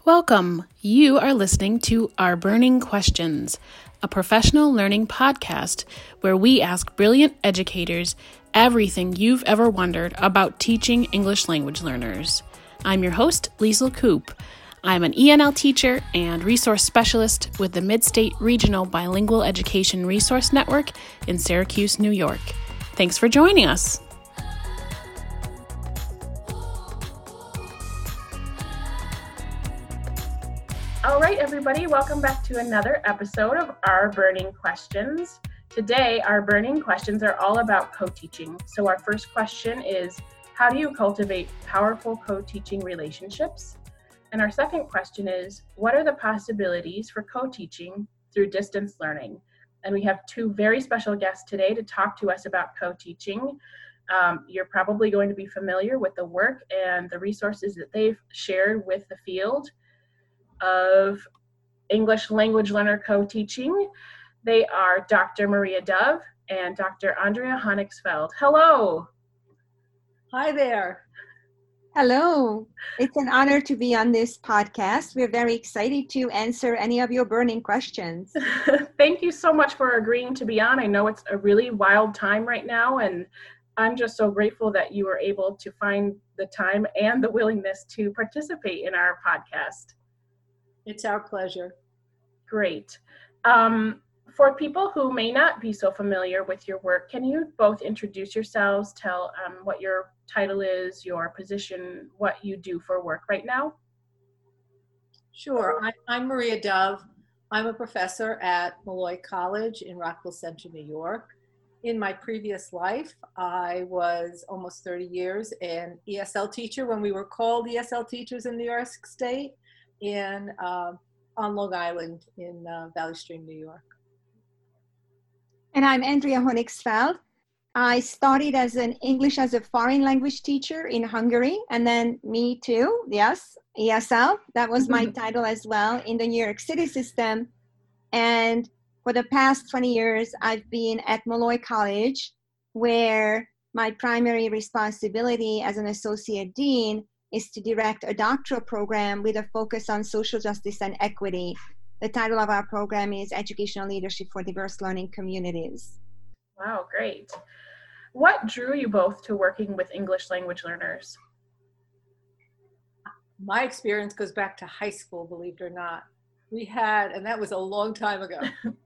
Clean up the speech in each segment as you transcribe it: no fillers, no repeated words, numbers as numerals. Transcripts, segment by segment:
Welcome. You are listening to Our Burning Questions, a professional learning podcast where we ask brilliant educators everything you've ever wondered about teaching English language learners. I'm your host, Liesl Koop. I'm an ENL teacher and resource specialist with the Mid-State Regional Bilingual Education Resource Network in Syracuse, New York. Thanks for joining us. All right, everybody, welcome back to another episode of Our Burning Questions. Today, our burning questions are all about co-teaching. So our first question is, how do you cultivate powerful co-teaching relationships? And our second question is, what are the possibilities for co-teaching through distance learning? And we have two very special guests today to talk to us about co-teaching. You're probably going to be familiar with the work and the resources that they've shared with the field of English language learner co-teaching. They are Dr. Maria Dove and Dr. Andrea Honigsfeld. Hello. Hi there. Hello. It's an honor to be on this podcast. We're very excited to answer any of your burning questions. Thank you so much for agreeing to be on. I know it's a really wild time right now, and I'm just so grateful that you were able to find the time and the willingness to participate in our podcast. It's our pleasure. Great. For people who may not be so familiar with your work, can you both introduce yourselves, tell what your title is, your position, what you do for work right now? Sure. I'm Maria Dove. I'm a professor at Molloy College in Rockville Centre, New York. In my previous life, I was almost 30 years an ESL teacher when we were called ESL teachers in New York State, on Long Island in Valley Stream, New York. And I'm Andrea Honigsfeld. I started as an English as a foreign language teacher in Hungary, and then me too, yes, ESL. That was my title as well in the New York City system. And for the past 20 years, I've been at Molloy College, where my primary responsibility as an associate dean is to direct a doctoral program with a focus on social justice and equity. The title of our program is Educational Leadership for Diverse Learning Communities. Wow, great. What drew you both to working with English language learners? My experience goes back to high school, believe it or not. We had, and that was a long time ago,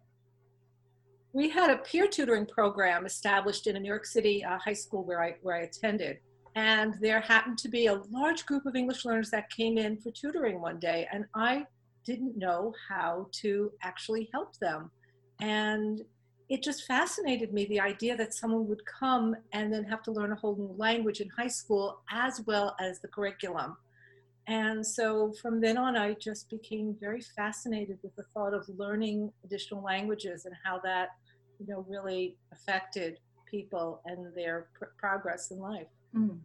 we had a peer tutoring program established in a New York City high school where I attended. And there happened to be a large group of English learners that came in for tutoring one day, and I didn't know how to actually help them. And it just fascinated me, the idea that someone would come and then have to learn a whole new language in high school as well as the curriculum. And so from then on, I just became very fascinated with the thought of learning additional languages and how that, really affected people and their progress in life. Mm.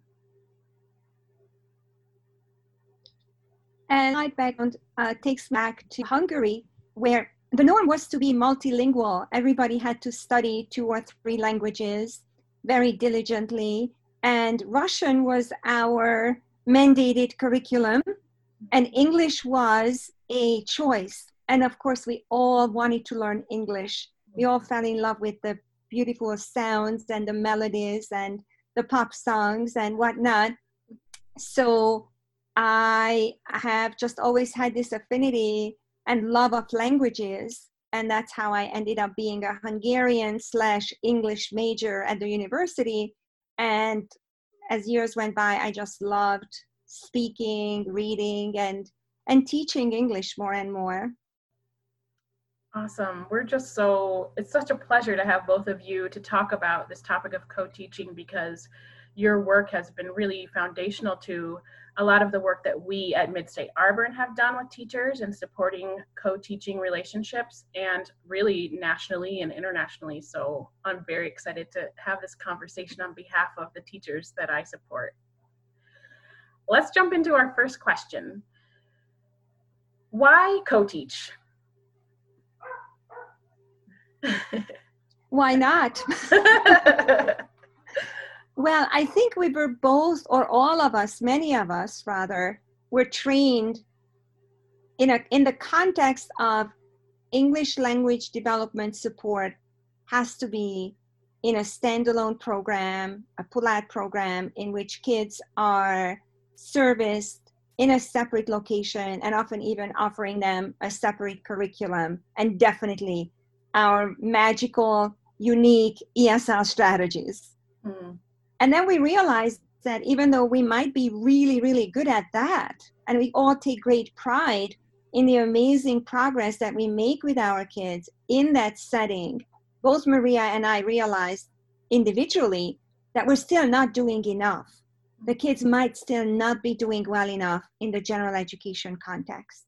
And my background takes me back to Hungary, where the norm was to be multilingual. Everybody had to study 2 or 3 languages very diligently. And Russian was our mandated curriculum, and English was a choice. And of course, we all wanted to learn English. We all fell in love with the beautiful sounds and the melodies and the pop songs and whatnot. So I have just always had this affinity and love of languages. And that's how I ended up being a Hungarian/English major at the university. And as years went by, I just loved speaking, reading, and teaching English more and more. Awesome. It's such a pleasure to have both of you to talk about this topic of co-teaching, because your work has been really foundational to a lot of the work that we at Mid-State Arbor have done with teachers and supporting co-teaching relationships, and really nationally and internationally. So I'm very excited to have this conversation on behalf of the teachers that I support. Let's jump into our first question. Why co-teach? Why not? Well, I think we were both, or all of us, many of us rather, were trained in the context of English language development support has to be in a standalone program, a pull-out program in which kids are serviced in a separate location and often even offering them a separate curriculum, and definitely our magical, unique ESL strategies. Mm. And then we realized that even though we might be really, really good at that, and we all take great pride in the amazing progress that we make with our kids in that setting, both Maria and I realized individually that we're still not doing enough. The kids might still not be doing well enough in the general education context.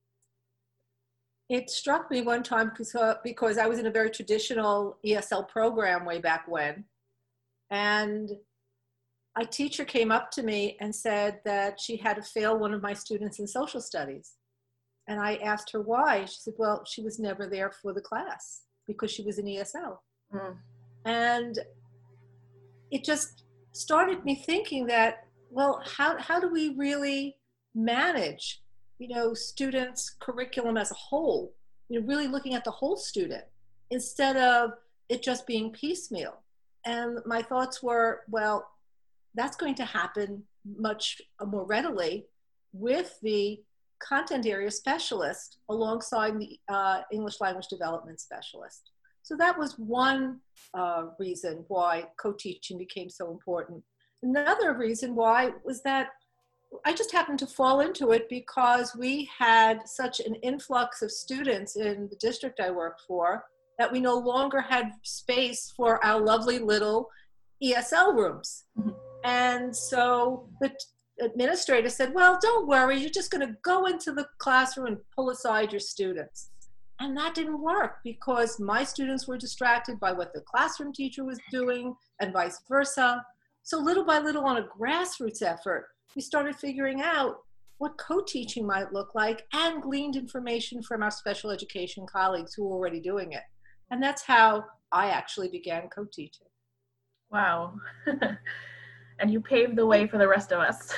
It struck me one time because I was in a very traditional ESL program way back when, and a teacher came up to me and said that she had to fail one of my students in social studies. And I asked her why. She said, well, she was never there for the class because she was in ESL. Mm. And it just started me thinking that, well, how do we really manage, students' curriculum as a whole, really looking at the whole student instead of it just being piecemeal. And my thoughts were, well, that's going to happen much more readily with the content area specialist alongside the English language development specialist. So that was one reason why co-teaching became so important. Another reason why was that I just happened to fall into it because we had such an influx of students in the district I worked for that we no longer had space for our lovely little ESL rooms. Mm-hmm. And so the administrator said, well, don't worry, you're just going to go into the classroom and pull aside your students. And that didn't work because my students were distracted by what the classroom teacher was doing and vice versa. So little by little, on a grassroots effort, we started figuring out what co-teaching might look like and gleaned information from our special education colleagues who were already doing it. And that's how I actually began co-teaching. Wow. And you paved the way for the rest of us.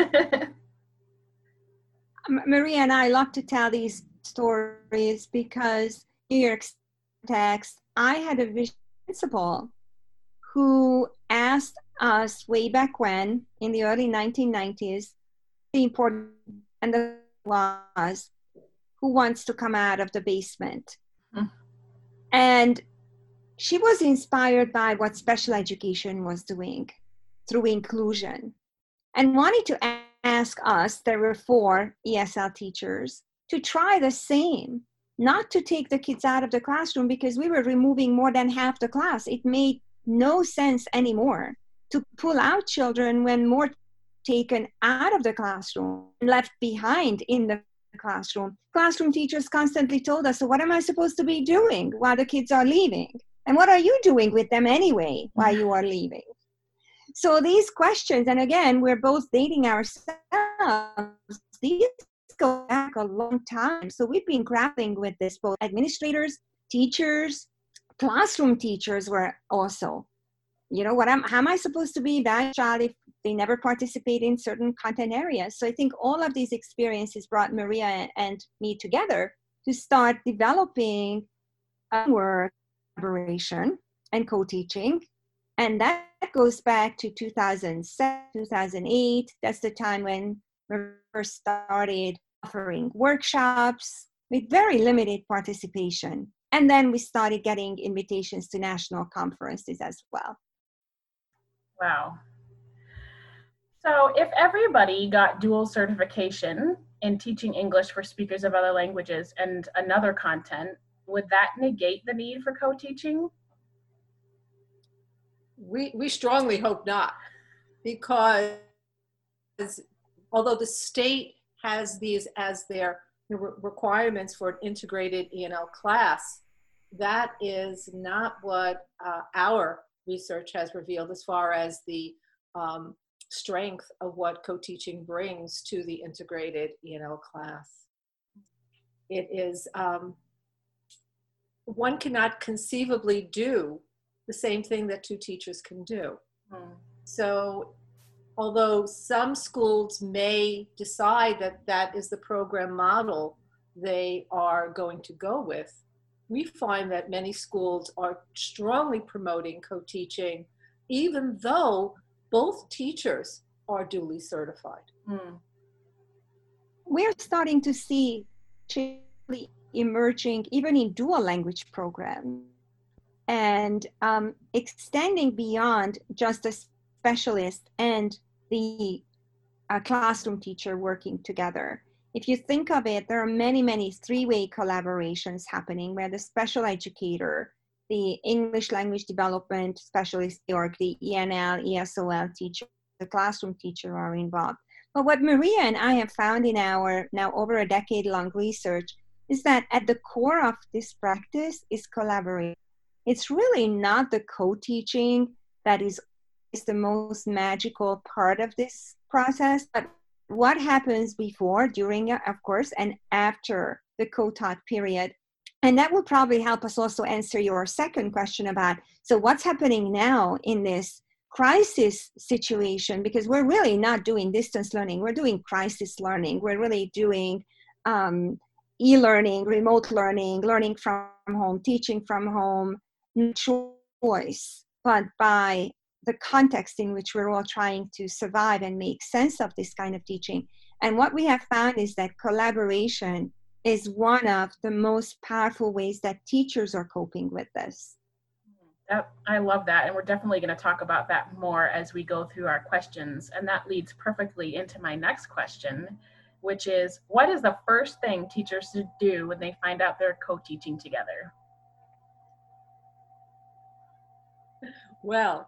Maria and I love to tell these stories because New York context, I had a vision principal who asked us way back when, in the early 1990s, the important and the was, who wants to come out of the basement? Mm. And she was inspired by what special education was doing through inclusion and wanted to ask us, there were 4 ESL teachers, to try the same, not to take the kids out of the classroom because we were removing more than half the class. It made no sense anymore to pull out children when more taken out of the classroom and left behind in the classroom. Classroom teachers constantly told us, so what am I supposed to be doing while the kids are leaving? And what are you doing with them anyway while you are leaving? So these questions, and again, we're both dating ourselves, these go back a long time. So we've been grappling with this, both administrators, teachers, classroom teachers were also, how am I supposed to be that child if they never participate in certain content areas? So I think all of these experiences brought Maria and me together to start developing work, collaboration, and co-teaching. And that goes back to 2007, 2008. That's the time when we first started offering workshops with very limited participation. And then we started getting invitations to national conferences as well. Wow. So if everybody got dual certification in teaching English for speakers of other languages and another content, would that negate the need for co-teaching? We strongly hope not, because although the state has these as their requirements for an integrated ENL class, that is not what our research has revealed as far as the strength of what co-teaching brings to the integrated ENL class. It is, one cannot conceivably do the same thing that 2 teachers can do. So although some schools may decide that that is the program model they are going to go with, we find that many schools are strongly promoting co-teaching, even though both teachers are duly certified. We're starting to see emerging even in dual language programs, and extending beyond just a specialist and the classroom teacher working together. If you think of it, there are many three-way collaborations happening where the special educator, the English language development specialist, or the ENL, ESOL teacher, the classroom teacher are involved. But what Maria and I have found in our now over a decade-long research is that at the core of this practice is collaboration. It's really not the co-teaching that is the most magical part of this process, but what happens before, during, of course, and after the co-taught period. And that will probably help us also answer your second question about, so what's happening now in this crisis situation, because we're really not doing distance learning, we're doing crisis learning. We're really doing e-learning, remote learning, learning from home, teaching from home, no choice, but by the context in which we're all trying to survive and make sense of this kind of teaching. And what we have found is that collaboration is one of the most powerful ways that teachers are coping with this. I love that. And we're definitely going to talk about that more as we go through our questions. And that leads perfectly into my next question, which is, what is the first thing teachers should do when they find out they're co-teaching together? Well,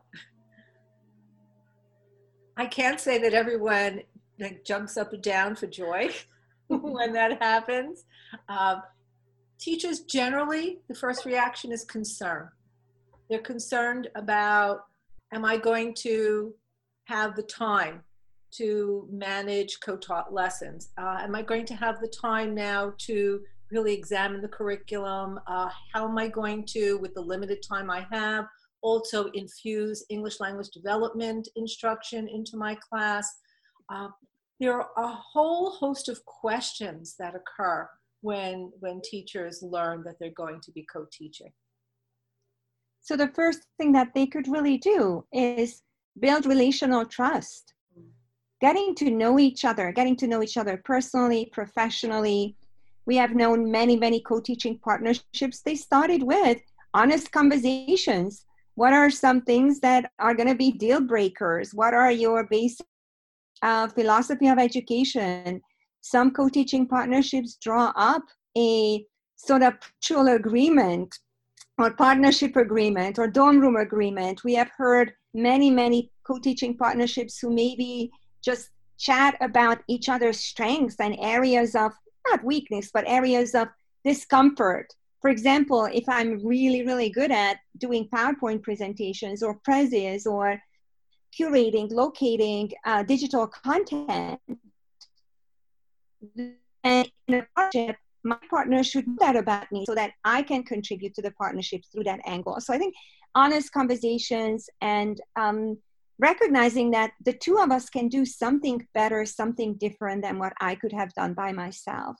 I can't say that everyone jumps up and down for joy when that happens. Teachers generally, the first reaction is concern. They're concerned about, am I going to have the time to manage co-taught lessons? Am I going to have the time now to really examine the curriculum? How am I going to, with the limited time I have, also infuse English language development instruction into my class? There are a whole host of questions that occur when teachers learn that they're going to be co-teaching. So the first thing that they could really do is build relational trust, getting to know each other personally, professionally. We have known many co-teaching partnerships. They started with honest conversations. What are some things that are going to be deal breakers? What are your basic philosophy of education? Some co-teaching partnerships draw up a sort of mutual agreement or partnership agreement or dorm room agreement. We have heard many co-teaching partnerships who maybe just chat about each other's strengths and areas of, not weakness, but areas of discomfort. For example, if I'm really good at doing PowerPoint presentations or Prezis or curating, locating digital content, and in a partnership, my partner should know that about me so that I can contribute to the partnership through that angle. So I think honest conversations and recognizing that the two of us can do something better, something different than what I could have done by myself.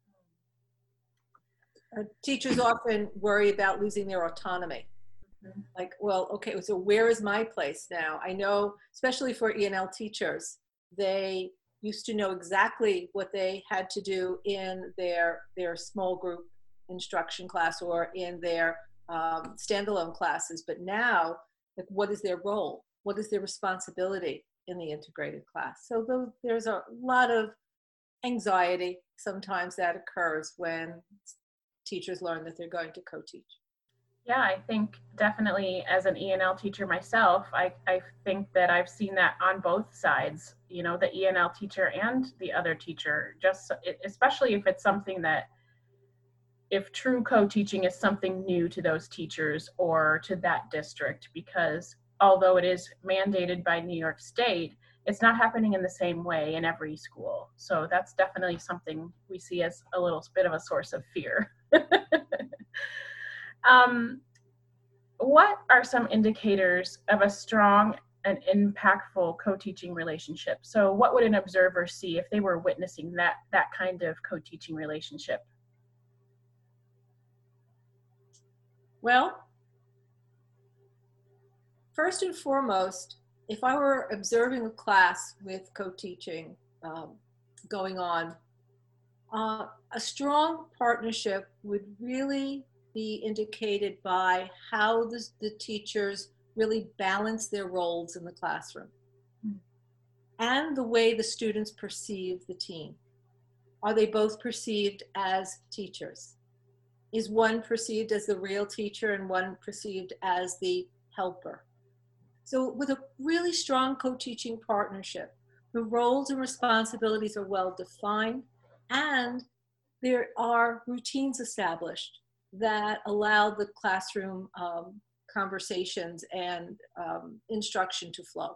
Teachers often worry about losing their autonomy. Like, well, okay, so where is my place now? I know, especially for ENL teachers, they used to know exactly what they had to do in their small group instruction class or in their standalone classes. But now, like, what is their role? What is their responsibility in the integrated class? So there's a lot of anxiety sometimes that occurs when teachers learn that they're going to co-teach. Yeah, I think definitely as an ENL teacher myself, I think that I've seen that on both sides, you know, the ENL teacher and the other teacher, just especially if it's something that, if true co-teaching is something new to those teachers or to that district, because although it is mandated by New York State, it's not happening in the same way in every school. So that's definitely something we see as a little bit of a source of fear. What are some indicators of a strong an impactful co-teaching relationship? So what would an observer see if they were witnessing that kind of co-teaching relationship? Well, first and foremost, if I were observing a class with co-teaching going on, a strong partnership would really be indicated by how the teachers really balance their roles in the classroom and the way the students perceive the team. Are they both perceived as teachers? Is one perceived as the real teacher and one perceived as the helper? So with a really strong co-teaching partnership, the roles and responsibilities are well defined, and there are routines established that allow the classroom conversations and instruction to flow.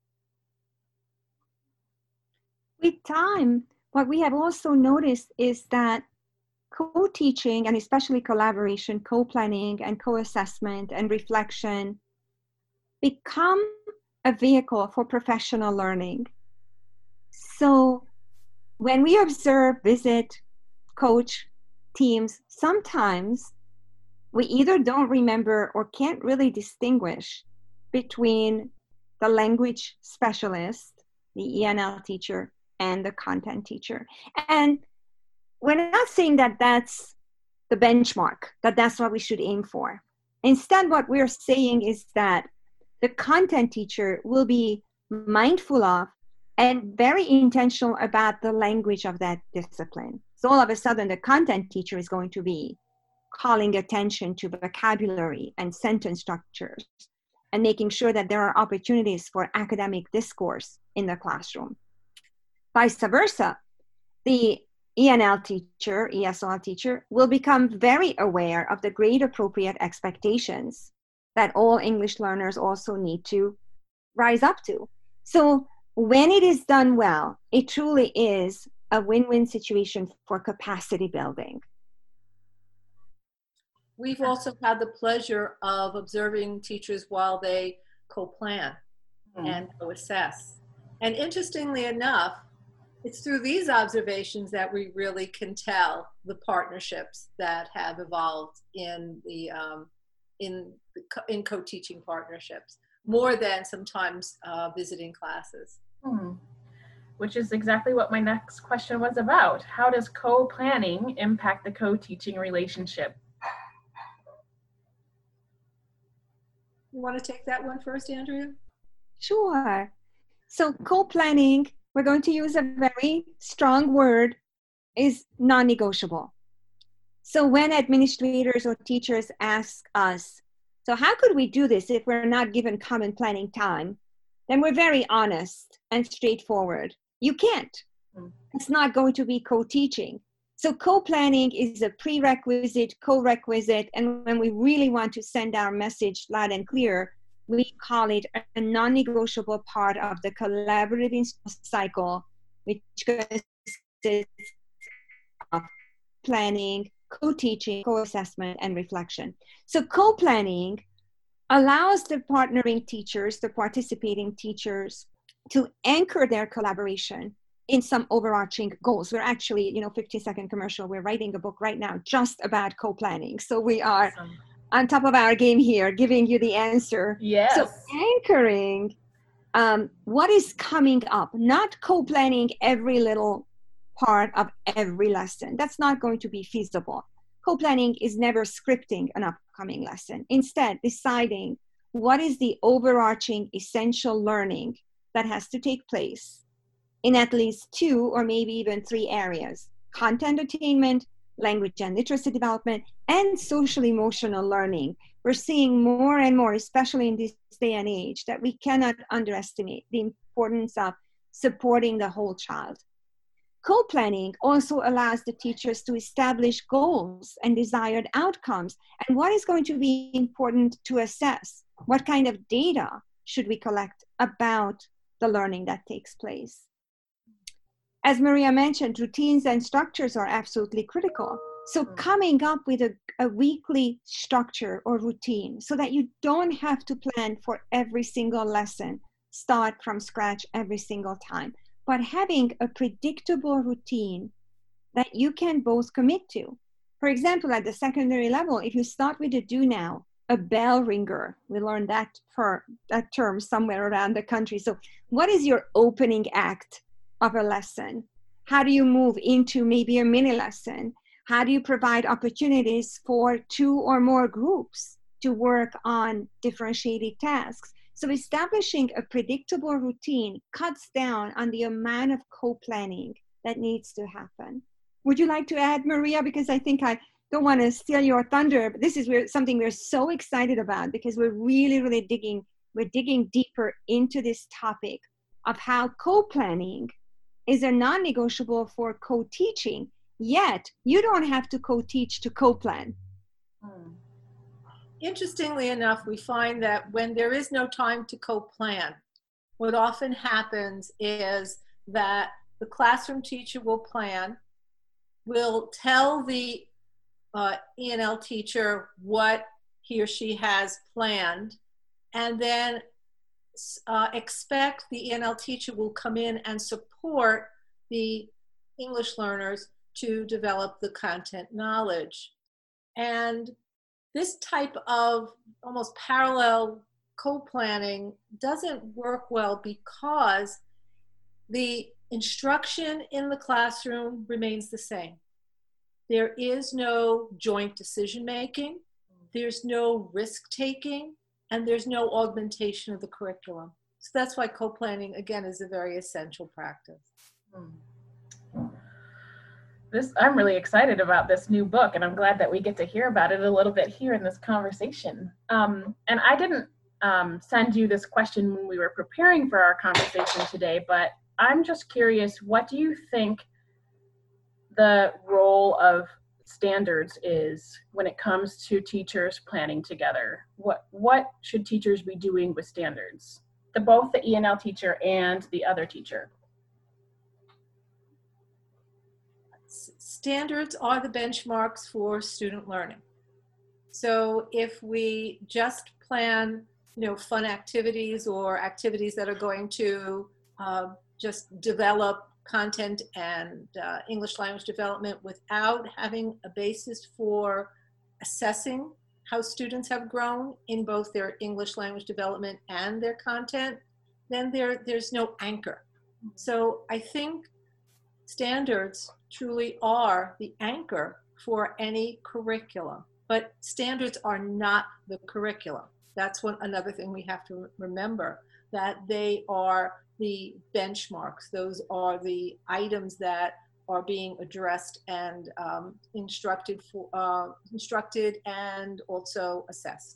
With time, what we have also noticed is that co-teaching, and especially collaboration, co-planning and co-assessment and reflection, become a vehicle for professional learning. So when we observe, visit, coach teams, sometimes we either don't remember or can't really distinguish between the language specialist, the ENL teacher, and the content teacher. And we're not saying that that's the benchmark, that that's what we should aim for. Instead, what we're saying is that the content teacher will be mindful of and very intentional about the language of that discipline. So all of a sudden, the content teacher is going to be calling attention to vocabulary and sentence structures and making sure that there are opportunities for academic discourse in the classroom. Vice versa, the ENL teacher, ESL teacher, will become very aware of the grade appropriate expectations that all English learners also need to rise up to. So when it is done well, it truly is a win-win situation for capacity building. We've also had the pleasure of observing teachers while they co-plan and co-assess. And interestingly enough, it's through these observations that we really can tell the partnerships that have evolved in co-teaching partnerships, more than sometimes visiting classes. Which is exactly what my next question was about. How does co-planning impact the co-teaching relationship? You want to take that one first, Andrea? Sure. So co-planning, we're going to use a very strong word, is non-negotiable. So when administrators or teachers ask us, so how could we do this if we're not given common planning time? Then we're very honest and straightforward. You can't. It's not going to be co-teaching. So co-planning is a prerequisite, co-requisite, and when we really want to send our message loud and clear, we call it a non-negotiable part of the collaborative cycle, which consists of planning, co-teaching, co-assessment, and reflection. So co-planning allows the partnering teachers, the participating teachers, to anchor their collaboration in some overarching goals. We're actually, 15-second commercial, we're writing a book right now just about co-planning. So we are on top of our game here, giving you the answer. Yes. So anchoring what is coming up, not co-planning every little part of every lesson. That's not going to be feasible. Co-planning is never scripting an upcoming lesson. Instead, deciding what is the overarching essential learning that has to take place in at least 2 or maybe even 3 areas: content attainment, language and literacy development, and social emotional learning. We're seeing more and more, especially in this day and age, that we cannot underestimate the importance of supporting the whole child. Co-planning also allows the teachers to establish goals and desired outcomes, and what is going to be important to assess. What kind of data should we collect about the learning that takes place? As Maria mentioned, routines and structures are absolutely critical. So coming up with a weekly structure or routine so that you don't have to plan for every single lesson start from scratch every single time, but having a predictable routine that you can both commit to. For example, at the secondary level, if you start with a do now, a bell ringer, we learned that term somewhere around the country. So what is your opening act of a lesson? How do you move into maybe a mini lesson? How do you provide opportunities for 2 or more groups to work on differentiated tasks? So establishing a predictable routine cuts down on the amount of co-planning that needs to happen. Would you like to add, Maria? Because I think I don't want to steal your thunder, but this is something we're so excited about, because we're really digging deeper into this topic of how co-planning is a non-negotiable for co-teaching, yet you don't have to co-teach to co-plan. Interestingly enough, we find that when there is no time to co-plan, what often happens is that the classroom teacher will plan, will tell the E&L teacher what he or she has planned, and then expect the E&L teacher will come in and support the English learners to develop the content knowledge. And this type of almost parallel co-planning doesn't work well because the instruction in the classroom remains the same. There is no joint decision-making, there's no risk-taking, and there's no augmentation of the curriculum. So that's why co-planning, again, is a very essential practice. I'm really excited about this new book, and I'm glad that we get to hear about it a little bit here in this conversation. And I didn't send you this question when we were preparing for our conversation today, but I'm just curious, what do you think the role of standards is when it comes to teachers planning together? What should teachers be doing with standards? Both the E&L teacher and the other teacher. Standards are the benchmarks for student learning. So if we just plan, fun activities or activities that are going to just develop content and English language development without having a basis for assessing how students have grown in both their English language development and their content, then there's no anchor. So I think standards truly are the anchor for any curriculum, but standards are not the curriculum. That's another thing we have to remember, that they are the benchmarks. Those are the items that are being addressed and instructed and also assessed.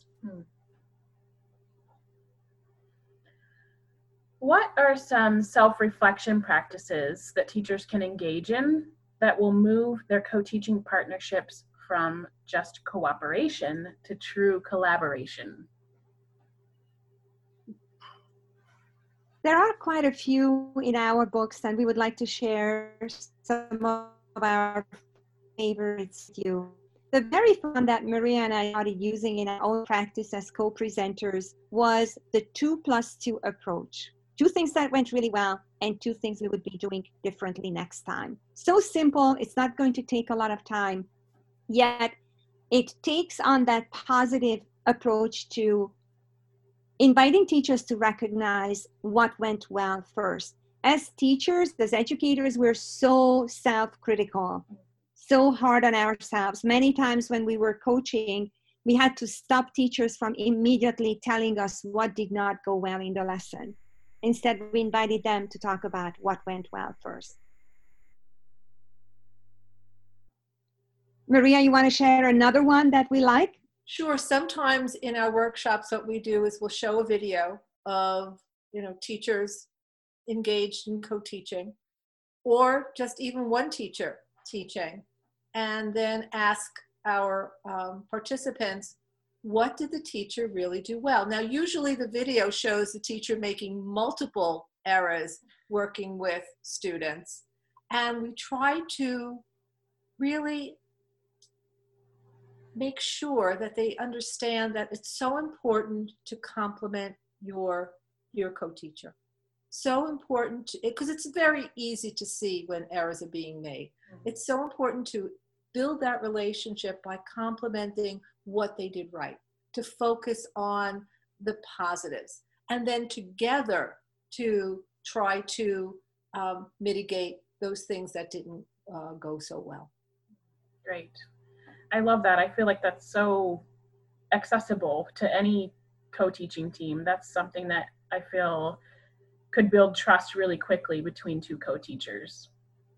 What are some self-reflection practices that teachers can engage in that will move their co-teaching partnerships from just cooperation to true collaboration? There are quite a few in our books, and we would like to share some of our favorites with you. The very first one that Maria and I started using in our own practice as co-presenters was the 2+2 approach. 2 things that went really well and 2 things we would be doing differently next time. So simple, it's not going to take a lot of time, yet it takes on that positive approach to inviting teachers to recognize what went well first. As teachers, as educators, we're so self-critical, so hard on ourselves. Many times when we were coaching, we had to stop teachers from immediately telling us what did not go well in the lesson. Instead, we invited them to talk about what went well first. Maria, you want to share another one that we like? Sure. Sometimes in our workshops, what we do is we'll show a video of, teachers engaged in co-teaching, or just even one teacher teaching, and then ask our participants, what did the teacher really do well? Now, usually the video shows the teacher making multiple errors working with students, and we try to really make sure that they understand that it's so important to compliment your your co-teacher. So important, because it's very easy to see when errors are being made. It's so important to build that relationship by complimenting what they did right, to focus on the positives, and then together to try to mitigate those things that didn't go so well. Great. I love that. I feel like that's so accessible to any co-teaching team. That's something that I feel could build trust really quickly between two co-teachers.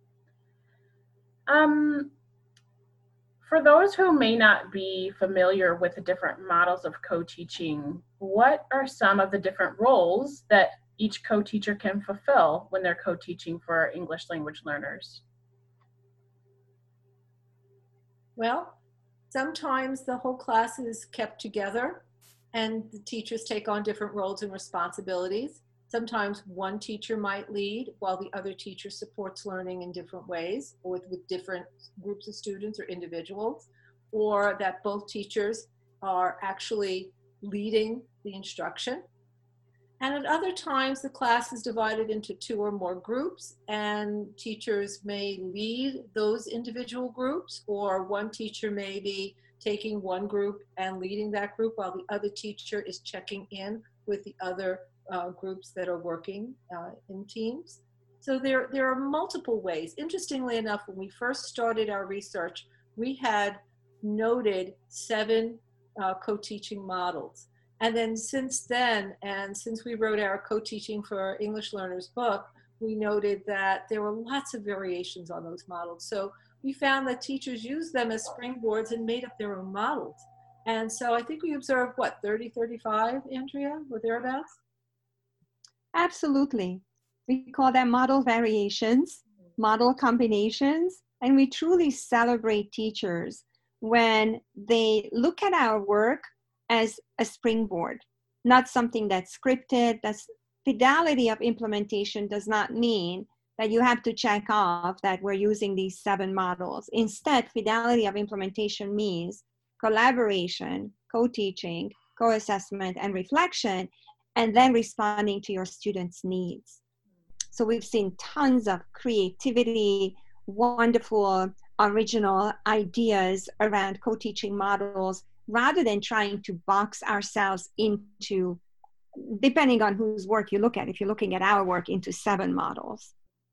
For those who may not be familiar with the different models of co-teaching, what are some of the different roles that each co-teacher can fulfill when they're co-teaching for English language learners? Well, sometimes the whole class is kept together and the teachers take on different roles and responsibilities. Sometimes one teacher might lead while the other teacher supports learning in different ways, or with different groups of students or individuals, or that both teachers are actually leading the instruction. And at other times, the class is divided into 2 or more groups, and teachers may lead those individual groups, or one teacher may be taking one group and leading that group while the other teacher is checking in with the other groups that are working in teams. So there are multiple ways. Interestingly enough, when we first started our research, we had noted 7 co-teaching models. And then since then, and since we wrote our Co-Teaching for English Learners book, we noted that there were lots of variations on those models. So we found that teachers used them as springboards and made up their own models. And so I think we observed, what, 30, 35, Andrea, or thereabouts? Absolutely. We call them model variations, model combinations, and we truly celebrate teachers when they look at our work as a springboard, not something that's scripted. That's fidelity of implementation does not mean that you have to check off that we're using these 7 models. Instead, fidelity of implementation means collaboration, co-teaching, co-assessment, and reflection, and then responding to your students' needs. So we've seen tons of creativity, wonderful, original ideas around co-teaching models, rather than trying to box ourselves into, depending on whose work you look at, if you're looking at our work, into 7 models.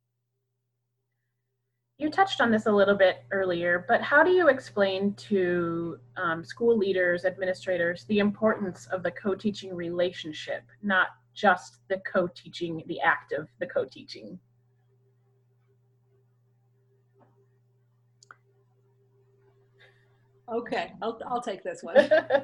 You touched on this a little bit earlier, but how do you explain to school leaders, administrators, the importance of the co-teaching relationship, not just the co-teaching, the act of the co-teaching? Okay, I'll take this one.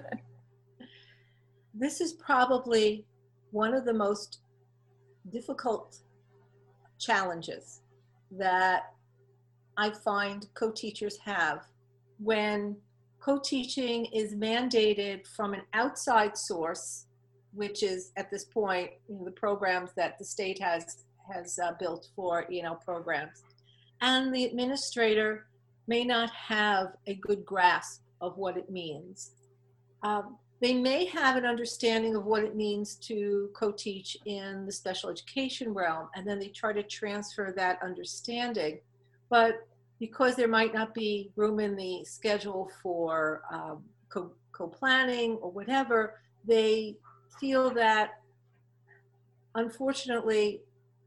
This is probably one of the most difficult challenges that I find co-teachers have when co-teaching is mandated from an outside source, which is at this point, the programs that the state has built for E&L programs, and the administrator may not have a good grasp of what it means. They may have an understanding of what it means to co-teach in the special education realm, and then they try to transfer that understanding. But because there might not be room in the schedule for co-planning or whatever, they feel that, unfortunately,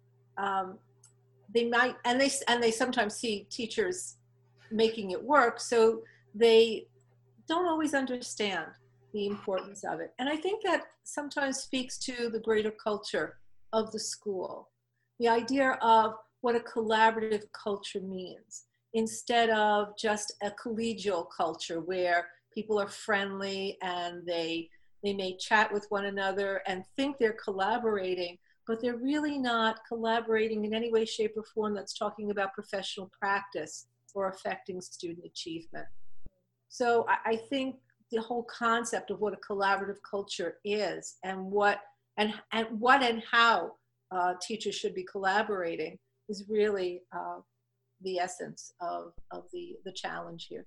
they might, and they sometimes see teachers making it work, so they don't always understand the importance of it. And I think that sometimes speaks to the greater culture of the school, the idea of what a collaborative culture means, instead of just a collegial culture where people are friendly and they may chat with one another and think they're collaborating, but they're really not collaborating in any way, shape, or form that's talking about professional practice or affecting student achievement. So I think the whole concept of what a collaborative culture is and what and how teachers should be collaborating is really the essence of the challenge here.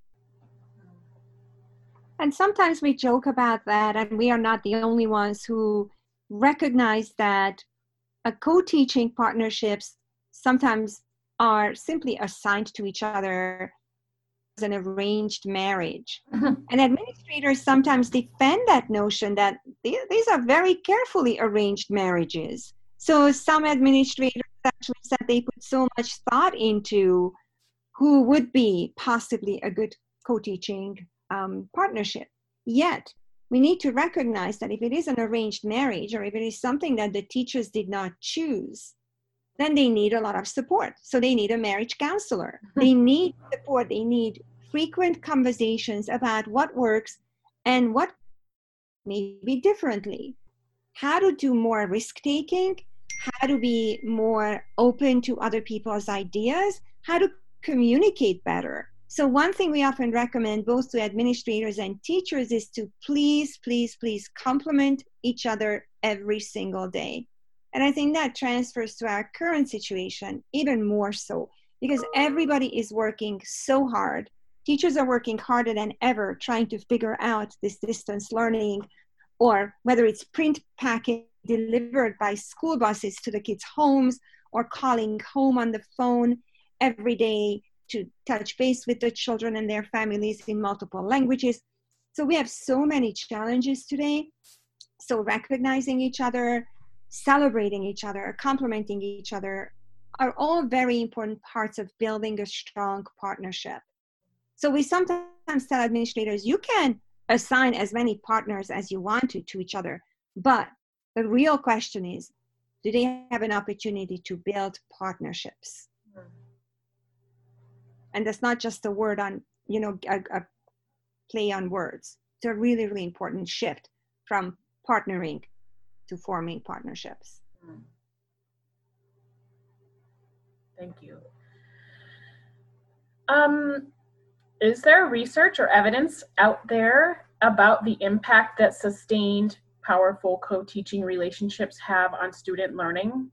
And sometimes we joke about that, and we are not the only ones who recognize that co-teaching partnerships sometimes are simply assigned to each other as an arranged marriage. And administrators sometimes defend that notion that these are very carefully arranged marriages. So some administrators actually said they put so much thought into who would be possibly a good co-teaching partnership. Yet, we need to recognize that if it is an arranged marriage, or if it is something that the teachers did not choose, then they need a lot of support. So they need a marriage counselor. They need support. They need frequent conversations about what works and what maybe differently. How to do more risk-taking, how to be more open to other people's ideas, how to communicate better. So one thing we often recommend both to administrators and teachers is to please, please, please compliment each other every single day. And I think that transfers to our current situation even more so, because everybody is working so hard. Teachers are working harder than ever trying to figure out this distance learning, or whether it's print package delivered by school buses to the kids' homes, or calling home on the phone every day to touch base with the children and their families in multiple languages. So we have so many challenges today. So recognizing each other, celebrating each other, complimenting each other are all very important parts of building a strong partnership. So we sometimes tell administrators, you can assign as many partners as you want to each other, but the real question is, do they have an opportunity to build partnerships? And that's not just a word on, a play on words. It's a really, really important shift from partnering to forming partnerships. Thank you. Is there research or evidence out there about the impact that sustained, powerful co-teaching relationships have on student learning?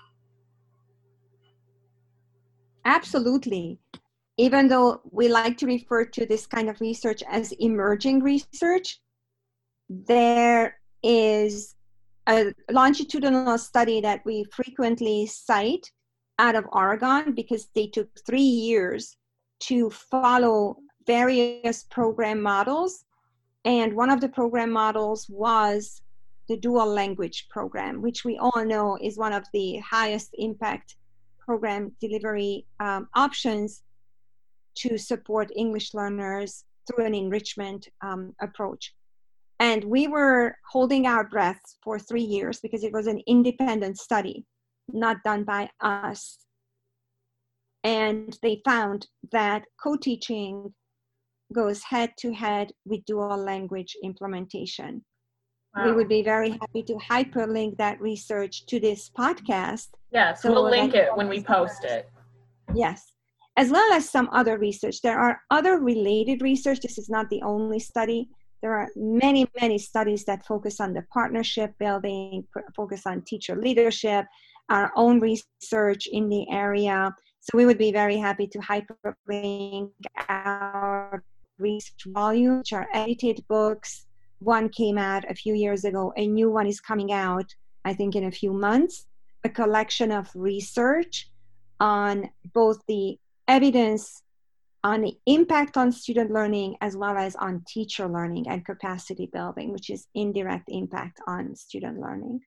Absolutely. Even though we like to refer to this kind of research as emerging research, there is a longitudinal study that we frequently cite out of Oregon, because they took 3 years to follow various program models. And one of the program models was the dual language program, which we all know is one of the highest impact program delivery options to support English learners through an enrichment approach. And we were holding our breaths for 3 years because it was an independent study, not done by us. And they found that co-teaching goes head to head with dual language implementation. Wow. We would be very happy to hyperlink that research to this podcast. Yes, so we'll link it when we post it. Yes, as well as some other research. There are other related research. This is not the only study. There are many, many studies that focus on the partnership building, focus on teacher leadership, our own research in the area. So we would be very happy to hyperlink our research volume, which are edited books. One came out a few years ago. A new one is coming out, I think, in a few months. A collection of research on both the evidence on the impact on student learning as well as on teacher learning and capacity building, which is indirect impact on student learning.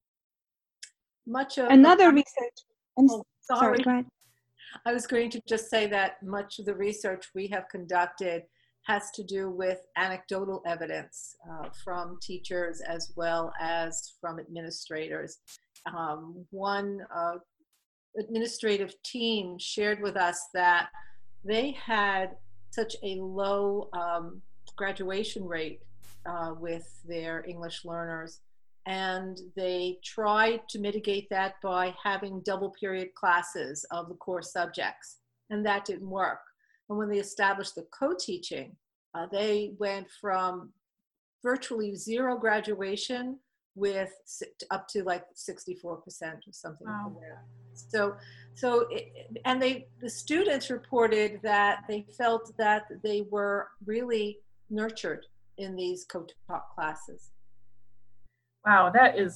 Another research. Sorry, go ahead. I was going to just say that much of the research we have conducted has to do with anecdotal evidence from teachers as well as from administrators. One administrative team shared with us that they had such a low graduation rate with their English learners, and they tried to mitigate that by having double period classes of the core subjects, and that didn't work. And when they established the co-teaching, they went from virtually zero graduation with up to like 64% or something. Wow. Like that. And the students reported that they felt that they were really nurtured in these co-taught classes. Wow, that is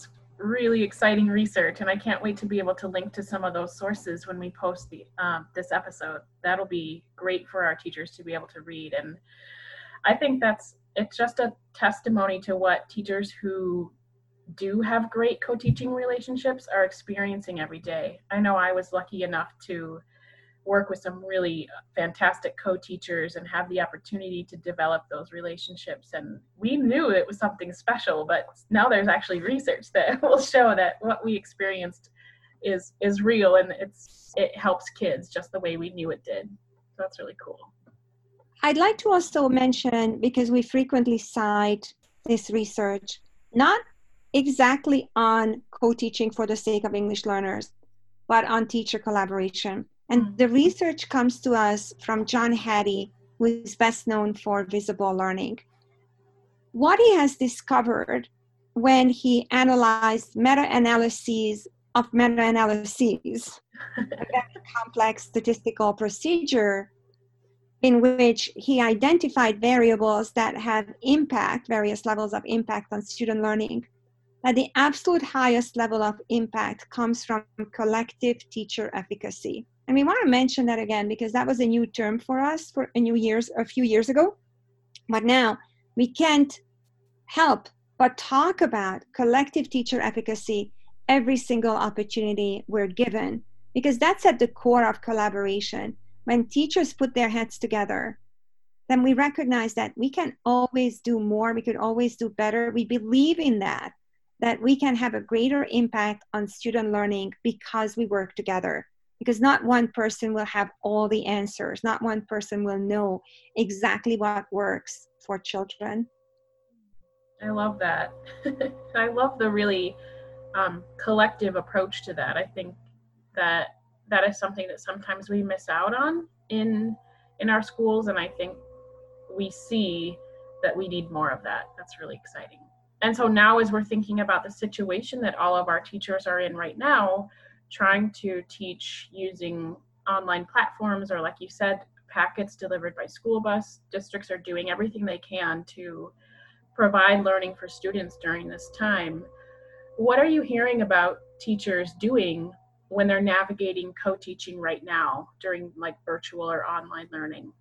really exciting research, and I can't wait to be able to link to some of those sources when we post this episode. That'll be great for our teachers to be able to read. And I think it's just a testimony to what teachers who do have great co-teaching relationships are experiencing every day. I know I was lucky enough to work with some really fantastic co-teachers and have the opportunity to develop those relationships. And we knew it was something special, but now there's actually research that will show that what we experienced is real, and it helps kids just the way we knew it did. So that's really cool. I'd like to also mention, because we frequently cite this research, not exactly on co-teaching for the sake of English learners, but on teacher collaboration. And the research comes to us from John Hattie, who is best known for visible learning. What he has discovered when he analyzed meta-analyses of meta-analyses, a very complex statistical procedure in which he identified variables that have impact, various levels of impact on student learning, that the absolute highest level of impact comes from collective teacher efficacy. And we want to mention that again, because that was a new term for us for a few years ago. But now we can't help but talk about collective teacher efficacy every single opportunity we're given, because that's at the core of collaboration. When teachers put their heads together, then we recognize that we can always do more, we could always do better. We believe in that we can have a greater impact on student learning because we work together. Because not one person will have all the answers. Not one person will know exactly what works for children. I love that. I love the really collective approach to that. I think that is something that sometimes we miss out on in our schools, and I think we see that we need more of that. That's really exciting. And so now, as we're thinking about the situation that all of our teachers are in right now, trying to teach using online platforms, or like you said, packets delivered by school bus, districts are doing everything they can to provide learning for students during this time. What are you hearing about teachers doing when they're navigating co-teaching right now during like virtual or online learning?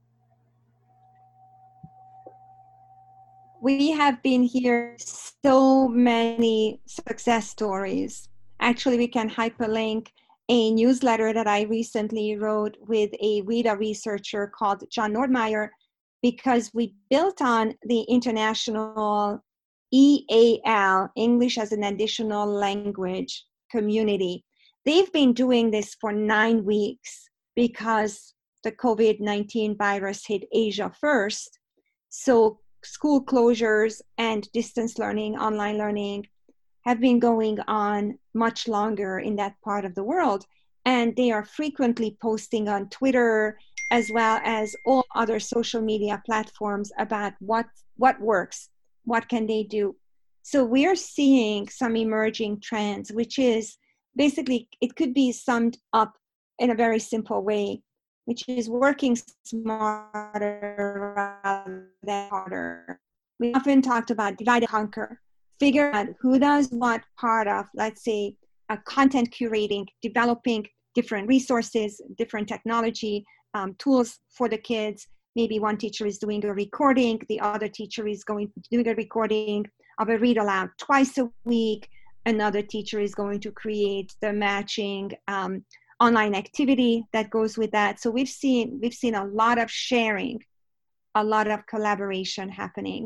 We have been hearing so many success stories. Actually, we can hyperlink a newsletter that I recently wrote with a WIDA researcher called John Nordmeyer, because we built on the international EAL, English as an Additional Language community. They've been doing this for 9 weeks because the COVID-19 virus hit Asia first. So school closures and distance learning, online learning, have been going on much longer in that part of the world. And they are frequently posting on Twitter as well as all other social media platforms about what works, what can they do. So we're seeing some emerging trends, which is basically, it could be summed up in a very simple way, which is working smarter rather than harder. We often talked about divide and conquer. Figure out who does what part of, let's say, a content curating, developing different resources, different technology tools for the kids. Maybe one teacher is doing a recording, the other teacher is doing a recording of a read aloud twice a week. Another teacher is going to create the matching online activity that goes with that. So we've seen a lot of sharing, a lot of collaboration happening.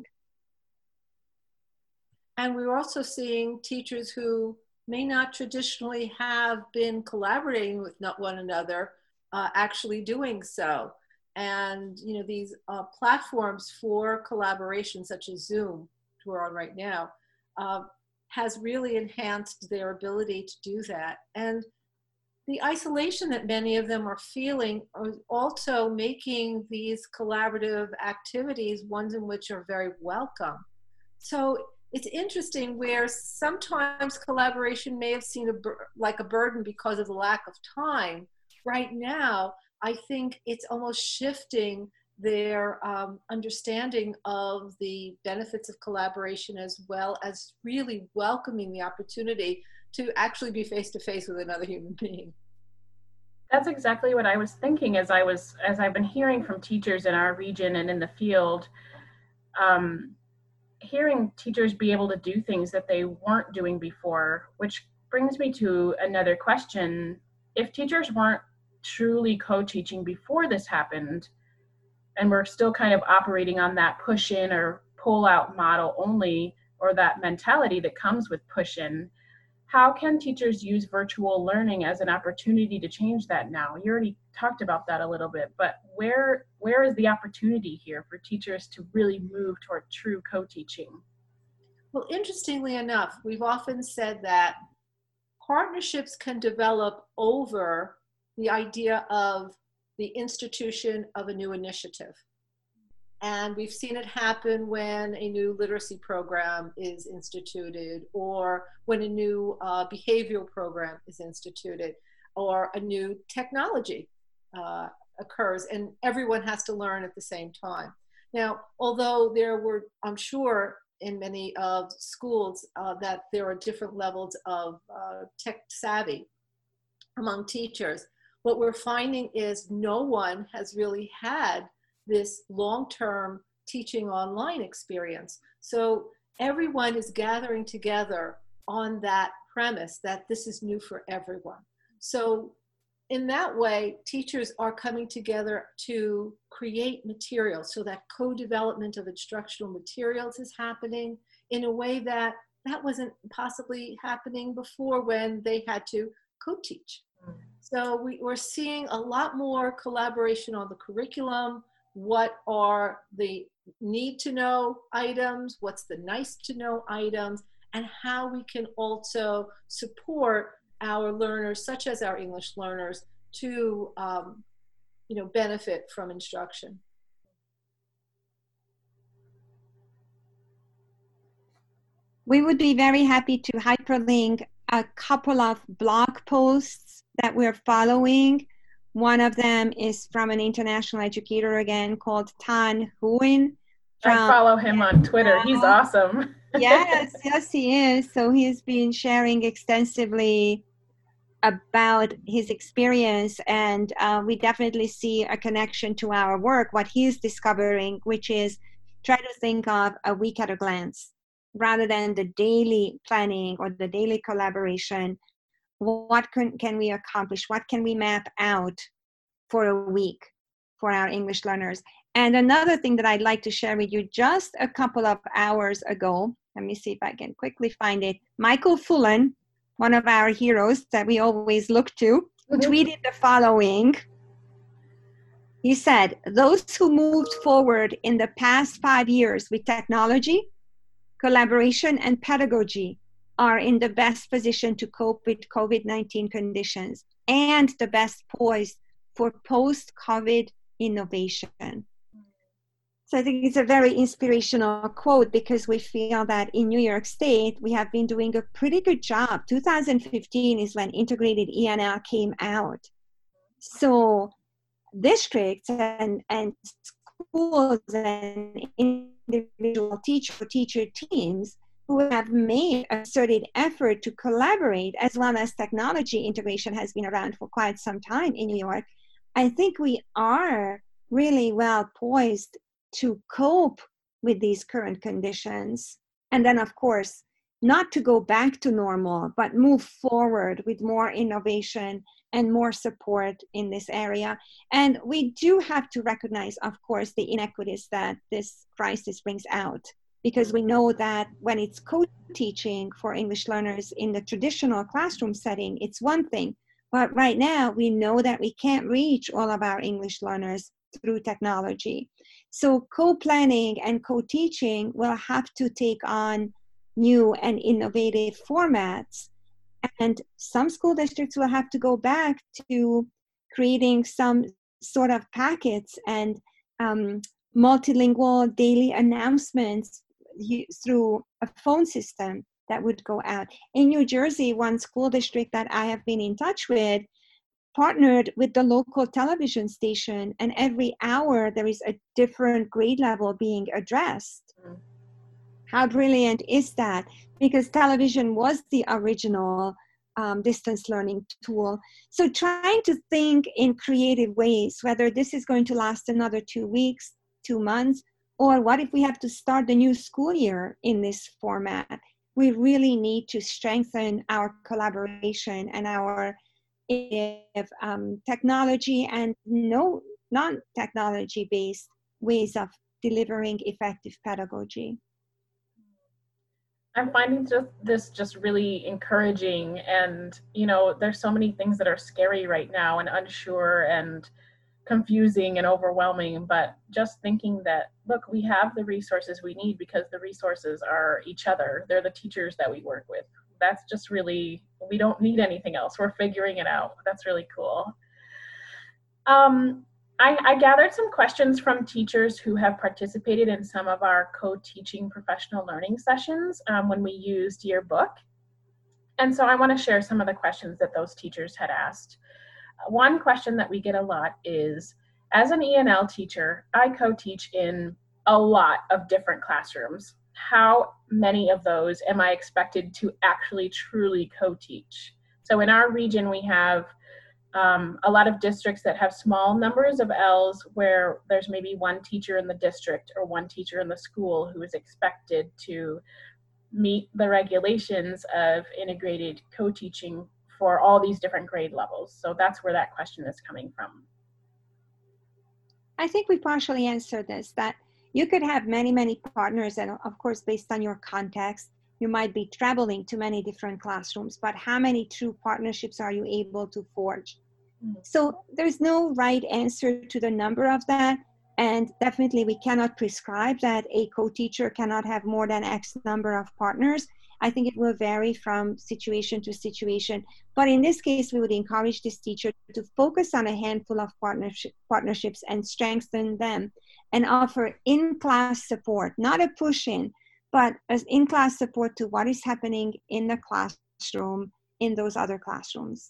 And we're also seeing teachers who may not traditionally have been collaborating with one another, actually doing so. And these platforms for collaboration, such as Zoom, which we're on right now, has really enhanced their ability to do that. And the isolation that many of them are feeling are also making these collaborative activities ones in which are very welcome. So it's interesting where sometimes collaboration may have seemed like a burden because of the lack of time. Right now, I think it's almost shifting their understanding of the benefits of collaboration, as well as really welcoming the opportunity to actually be face-to-face with another human being. That's exactly what I was thinking as I've been hearing from teachers in our region and in the field, hearing teachers be able to do things that they weren't doing before, which brings me to another question. If teachers weren't truly co-teaching before this happened, and we're still kind of operating on that push in or pull out model only, or that mentality that comes with push in, how can teachers use virtual learning as an opportunity to change that now? You already talked about that a little bit, but where is the opportunity here for teachers to really move toward true co-teaching? Well, interestingly enough, we've often said that partnerships can develop over the idea of the institution of a new initiative. And we've seen it happen when a new literacy program is instituted, or when a new behavioral program is instituted, or a new technology occurs, and everyone has to learn at the same time. Now, although there were, I'm sure, in many of schools that there are different levels of tech savvy among teachers, what we're finding is no one has really had this long-term teaching online experience. So everyone is gathering together on that premise that this is new for everyone. So in that way, teachers are coming together to create materials, so that co-development of instructional materials is happening in a way that wasn't possibly happening before, when they had to co-teach. So we're seeing a lot more collaboration on the curriculum. What are the need to know items? What's the nice to know items? And how we can also support our learners, such as our English learners, to benefit from instruction. We would be very happy to hyperlink a couple of blog posts that we're following. One of them is from an international educator, again, called Tan Huynh. I follow him on Twitter. He's awesome. Yes, he is. So he's been sharing extensively about his experience, and we definitely see a connection to our work, what he's discovering, which is try to think of a week at a glance rather than the daily planning or the daily collaboration. What can we accomplish? What can we map out for a week for our English learners? And another thing that I'd like to share with you, just a couple of hours ago, let me see if I can quickly find it. Michael Fullan, one of our heroes that we always look to, tweeted the following. He said, "Those who moved forward in the past 5 years with technology, collaboration, and pedagogy are in the best position to cope with COVID-19 conditions and the best poised for post-COVID innovation." So I think it's a very inspirational quote, because we feel that in New York State, we have been doing a pretty good job. 2015 is when integrated ENL came out. So districts and schools and individual teacher teams who have made a concerted effort to collaborate, as well as technology integration has been around for quite some time in New York, I think we are really well poised to cope with these current conditions. And then, of course, not to go back to normal, but move forward with more innovation and more support in this area. And we do have to recognize, of course, the inequities that this crisis brings out, because we know that when it's co-teaching for English learners in the traditional classroom setting, it's one thing. But right now, we know that we can't reach all of our English learners through technology. So co-planning and co-teaching will have to take on new and innovative formats. And some school districts will have to go back to creating some sort of packets and multilingual daily announcements through a phone system that would go out. In New Jersey, one school district that I have been in touch with partnered with the local television station, and every hour there is a different grade level being addressed. How brilliant is that? Because television was the original distance learning tool. So trying to think in creative ways, whether this is going to last another 2 weeks, 2 months, or what if we have to start the new school year in this format? We really need to strengthen our collaboration and our technology and non-technology based ways of delivering effective pedagogy. I'm finding this just really encouraging, and there's so many things that are scary right now and unsure and confusing and overwhelming, but just thinking that, look, we have the resources we need because the resources are each other. They're the teachers that we work with. That's just really, we don't need anything else. We're figuring it out. That's really cool. I gathered some questions from teachers who have participated in some of our co-teaching professional learning sessions when we used your book. And so I want to share some of the questions that those teachers had asked. One question that we get a lot is, as an ENL teacher, I co-teach in a lot of different classrooms. How many of those am I expected to actually truly co-teach? So in our region, we have a lot of districts that have small numbers of Ls where there's maybe one teacher in the district or one teacher in the school who is expected to meet the regulations of integrated co-teaching for all these different grade levels. So that's where that question is coming from. I think we partially answered this, that you could have many, many partners, and of course, based on your context, you might be traveling to many different classrooms, but how many true partnerships are you able to forge? So there's no right answer to the number of that. And definitely we cannot prescribe that a co-teacher cannot have more than X number of partners. I think it will vary from situation to situation. But in this case, we would encourage this teacher to focus on a handful of partnerships and strengthen them and offer in-class support, not a push-in, but as in-class support to what is happening in the classroom, in those other classrooms.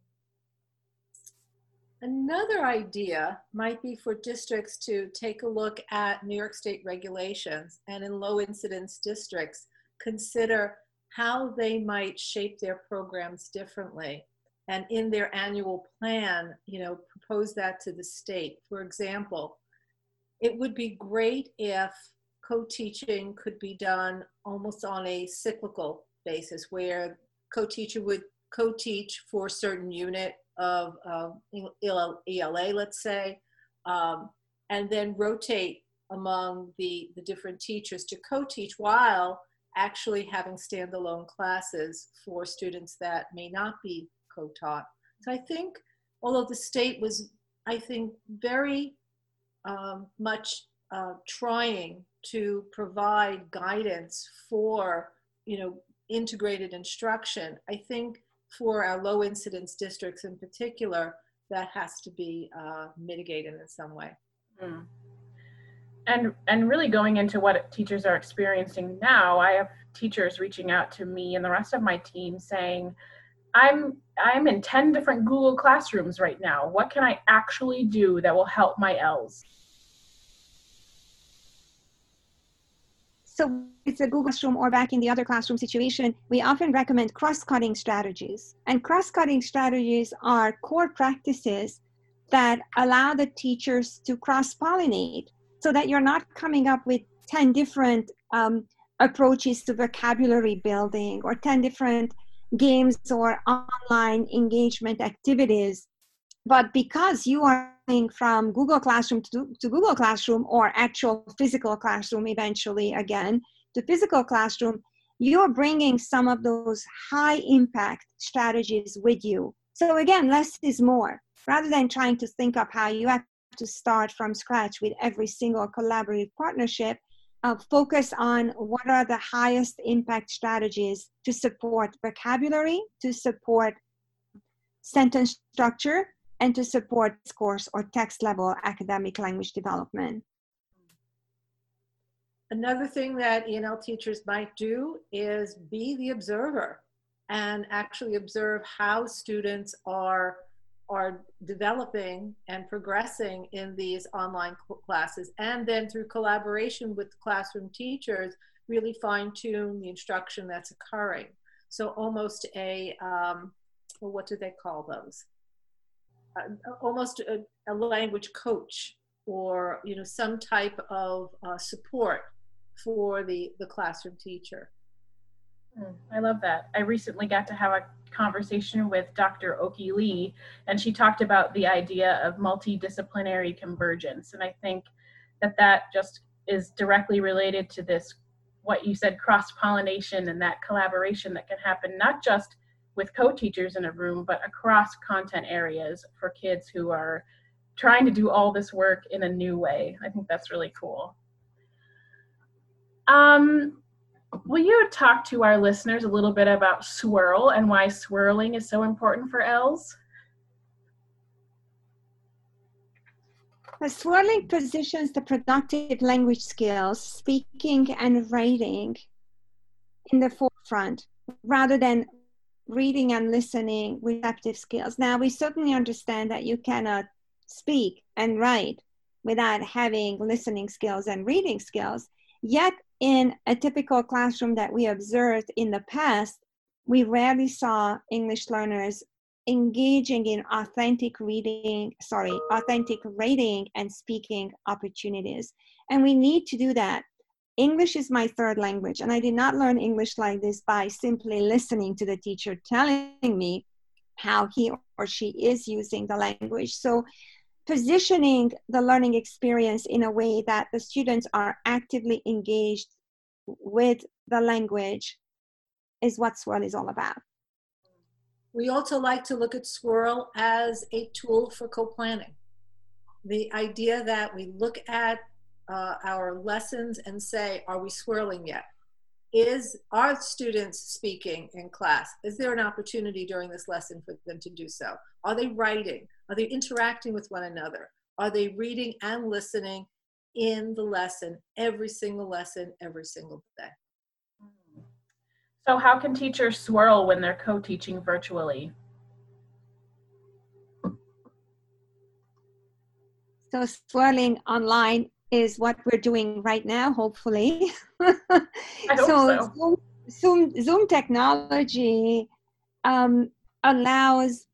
Another idea might be for districts to take a look at New York State regulations, and in low incidence districts, consider how they might shape their programs differently. And in their annual plan, propose that to the state. For example, it would be great if co-teaching could be done almost on a cyclical basis, where co-teacher would co-teach for a certain unit of ELA, let's say, and then rotate among the different teachers to co-teach while actually having standalone classes for students that may not be co-taught. So I think, although the state was, I think, very much trying to provide guidance for, integrated instruction, I think for our low incidence districts in particular, that has to be mitigated in some way. And really going into what teachers are experiencing now, I have teachers reaching out to me and the rest of my team saying, I'm in 10 different Google Classrooms right now. What can I actually do that will help my Ls? So it's a Google Classroom or back in the other classroom situation, we often recommend cross-cutting strategies. And cross-cutting strategies are core practices that allow the teachers to cross-pollinate so that you're not coming up with 10 different approaches to vocabulary building or 10 different games or online engagement activities. But because you are going from Google Classroom to Google Classroom, or actual physical classroom eventually again to physical classroom, you're bringing some of those high impact strategies with you. So again, less is more. Rather than trying to think of how you have to start from scratch with every single collaborative partnership, focus on what are the highest impact strategies to support vocabulary, to support sentence structure, and to support course or text level academic language development. Another thing that ENL teachers might do is be the observer and actually observe how students are are developing and progressing in these online classes, and then through collaboration with classroom teachers, really fine-tune the instruction that's occurring. So almost a, well, what do they call those? Almost a language coach, or some type of support for the classroom teacher. I love that. I recently got to have a conversation with Dr. Oki Lee, and she talked about the idea of multidisciplinary convergence. And I think that just is directly related to this, what you said, cross-pollination and that collaboration that can happen, not just with co-teachers in a room, but across content areas for kids who are trying to do all this work in a new way. I think that's really cool. Will you talk to our listeners a little bit about swirl and why swirling is so important for ELLs? Swirling positions the productive language skills, speaking and writing, in the forefront, rather than reading and listening receptive skills. Now, we certainly understand that you cannot speak and write without having listening skills and reading skills. Yet, in a typical classroom that we observed in the past, we rarely saw English learners engaging in authentic writing and speaking opportunities. And we need to do that. English is my third language, and I did not learn English like this by simply listening to the teacher telling me how he or she is using the language. So positioning the learning experience in a way that the students are actively engaged with the language is what Swirl is all about. We also like to look at Swirl as a tool for co-planning. The idea that we look at our lessons and say, are we swirling yet? Are students speaking in class? Is there an opportunity during this lesson for them to do so? Are they writing? Are they interacting with one another? Are they reading and listening in the lesson, every single lesson, every single day? So how can teachers swirl when they're co-teaching virtually? So swirling online is what we're doing right now, hopefully. I hope so. Zoom technology allows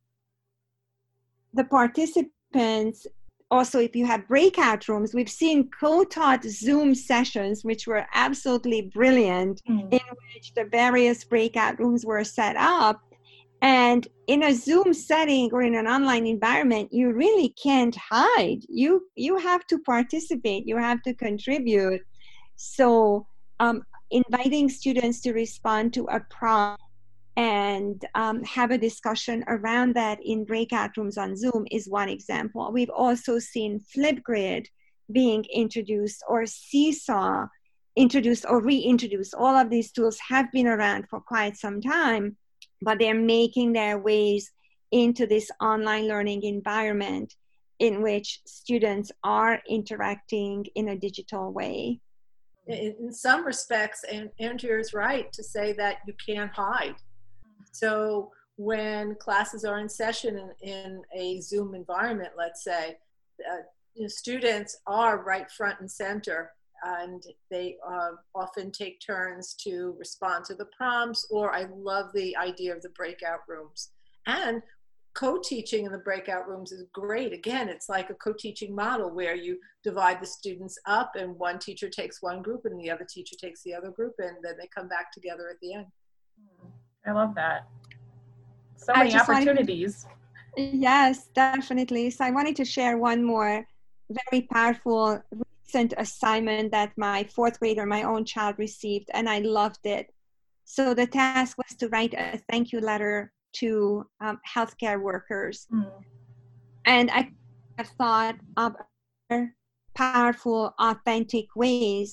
the participants, also if you have breakout rooms, we've seen co-taught Zoom sessions, which were absolutely brilliant, in which the various breakout rooms were set up. And in a Zoom setting or in an online environment, you really can't hide. You have to participate, you have to contribute. So inviting students to respond to a prompt and have a discussion around that in breakout rooms on Zoom is one example. We've also seen Flipgrid being introduced, or Seesaw introduced or reintroduced. All of these tools have been around for quite some time, but they're making their ways into this online learning environment in which students are interacting in a digital way. In some respects, and Andrea is right to say that you can't hide. So when classes are in session in a Zoom environment, let's say, students are right front and center, and they often take turns to respond to the prompts, or I love the idea of the breakout rooms. And co-teaching in the breakout rooms is great. Again, it's like a co-teaching model where you divide the students up and one teacher takes one group and the other teacher takes the other group, and then they come back together at the end. I love that. So many opportunities. Yes, definitely. So I wanted to share one more very powerful recent assignment that my fourth grader, my own child, received, and I loved it. So the task was to write a thank you letter to healthcare workers. And I have thought of powerful, authentic way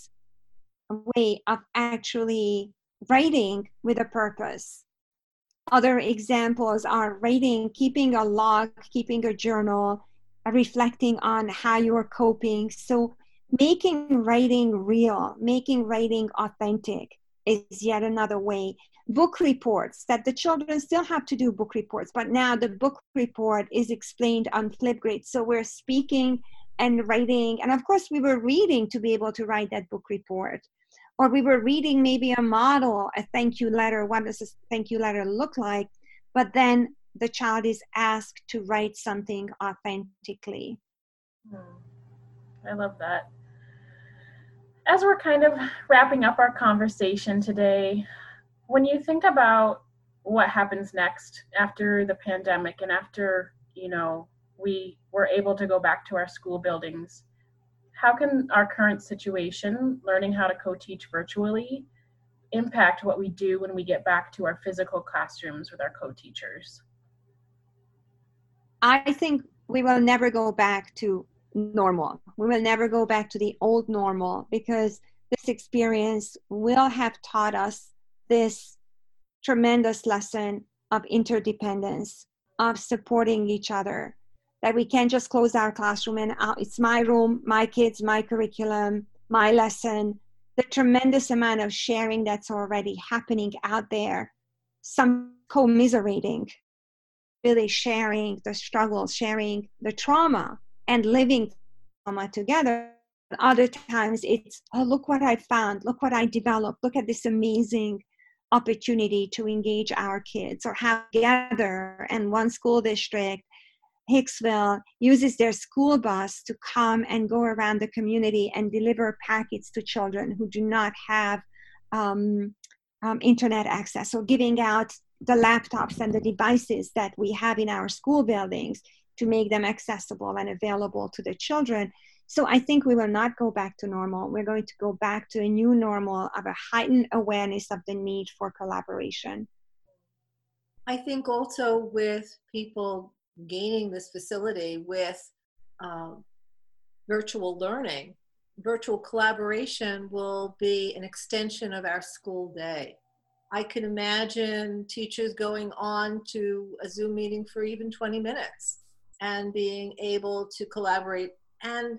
of actually writing with a purpose. Other examples are writing, keeping a log, keeping a journal, reflecting on how you're coping. So making writing real, making writing authentic. is yet another way. Book reports, that the children still have to do book reports, but now the book report is explained on Flipgrid. So we're speaking and writing, and of course we were reading to be able to write that book report. Or we were reading maybe a model, a thank you letter. What does a thank you letter look like? But then the child is asked to write something authentically. I love that. As we're kind of wrapping up our conversation today, when you think about what happens next after the pandemic and after, we were able to go back to our school buildings, how can our current situation, learning how to co-teach virtually, impact what we do when we get back to our physical classrooms with our co-teachers? I think we will never go back to normal. We will never go back to the old normal, because this experience will have taught us this tremendous lesson of interdependence, of supporting each other, that we can't just close our classroom and it's my room, my kids, my curriculum, my lesson. The tremendous amount of sharing that's already happening out there, some commiserating, really sharing the struggles, sharing the trauma, and living trauma together. Other times it's, oh, look what I found, look what I developed, look at this amazing opportunity to engage our kids, or how together. And one school district, Hicksville, uses their school bus to come and go around the community and deliver packets to children who do not have internet access, or giving out the laptops and the devices that we have in our school buildings to make them accessible and available to the children. So I think we will not go back to normal. We're going to go back to a new normal of a heightened awareness of the need for collaboration. I think also with people gaining this facility with virtual learning, virtual collaboration will be an extension of our school day. I can imagine teachers going on to a Zoom meeting for even 20 minutes and being able to collaborate. And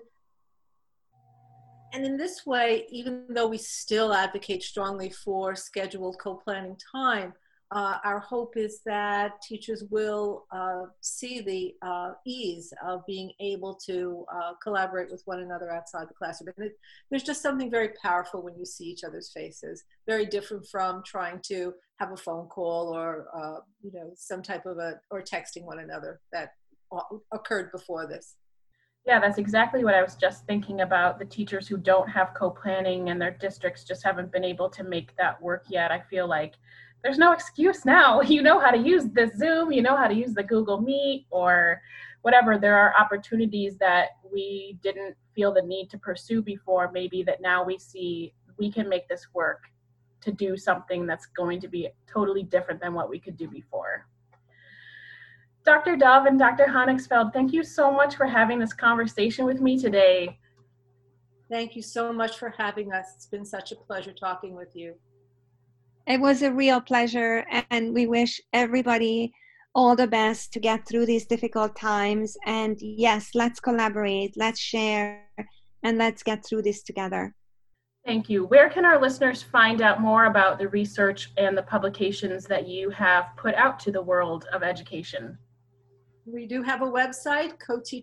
in this way, even though we still advocate strongly for scheduled co-planning time, our hope is that teachers will see the ease of being able to collaborate with one another outside the classroom. And there's just something very powerful when you see each other's faces, very different from trying to have a phone call or some type of or texting one another that occurred before this. Yeah, that's exactly what I was just thinking about, the teachers who don't have co-planning and their districts just haven't been able to make that work yet. I feel like there's no excuse now. You know how to use the Zoom, you know how to use the Google Meet or whatever. There are opportunities that we didn't feel the need to pursue before, maybe that now we see we can make this work to do something that's going to be totally different than what we could do before. Dr. Dove and Dr. Honigsfeld, thank you so much for having this conversation with me today. Thank you so much for having us. It's been such a pleasure talking with you. It was a real pleasure, and we wish everybody all the best to get through these difficult times. And yes, let's collaborate, let's share, and let's get through this together. Thank you. Where can our listeners find out more about the research and the publications that you have put out to the world of education? We do have a website,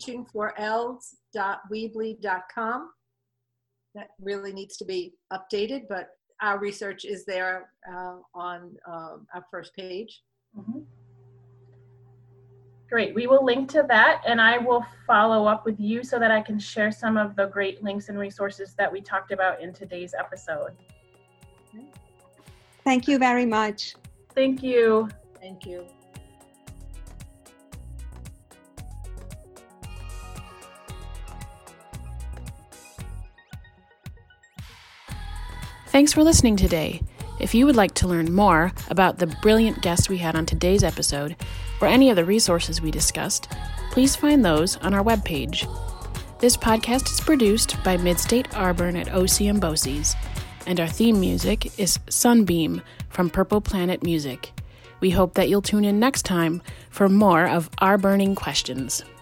coteachingforels.weebly.com. That really needs to be updated, but our research is there on our first page. Mm-hmm. Great. We will link to that, and I will follow up with you so that I can share some of the great links and resources that we talked about in today's episode. Thank you very much. Thank you. Thank you. Thanks for listening today. If you would like to learn more about the brilliant guests we had on today's episode, or any of the resources we discussed, please find those on our webpage. This podcast is produced by Midstate Arbor at OCM BOCES, and our theme music is Sunbeam from Purple Planet Music. We hope that you'll tune in next time for more of Our Burning Questions.